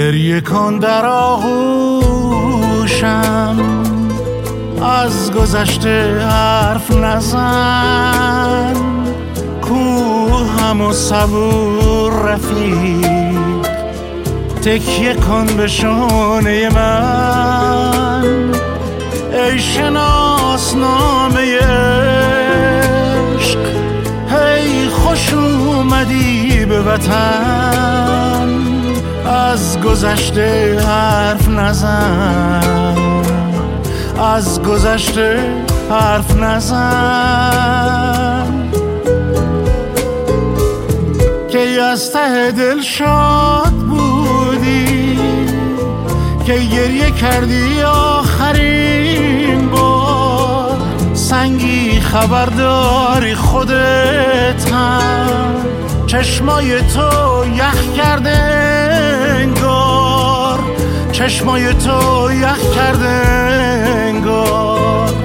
گریه کن در آغوشم، از گذشته حرف نزن، کوهم و صبور رفیق، تکیه کن به شانه من. ای شناسنامه عشق، هی خوش اومدی به وطن، از گذشته حرف نزن، از گذشته حرف نزن. که از ته دل شاد بودی، که گریه کردی آخرین بار، سنگی خبرداری خودت هم، چشمای تو یخ کرده انگار، چشمای تو یخ کرده انگار.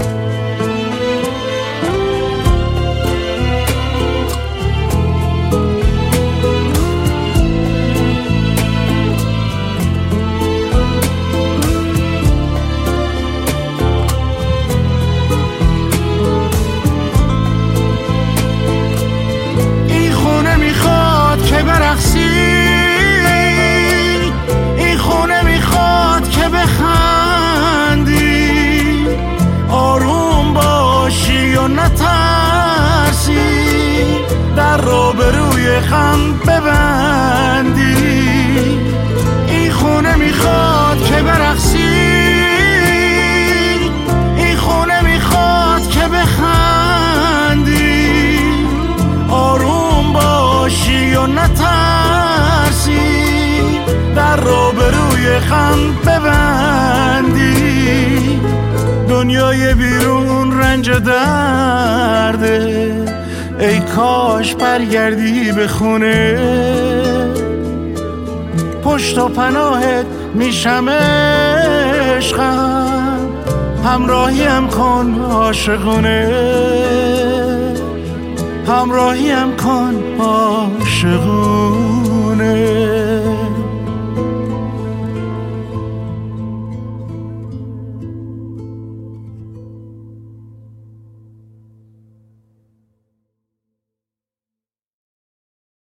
این خونه میخواد که برقصی، این خونه میخواد که بخندی، آروم باشی و نترسی، در رو به روی غم ببندی. این خونه میخواد که برقصی، این خونه میخواد که بخندی، آروم باشی و نترسی، در رو به روی غم ببندی. دنیای بیرون رنج درده، ای کاش برگردی به خونه، پشت و پناهت میشم عشقم، همراهیم کن عاشقونه، همراهیم کن عاشقونه.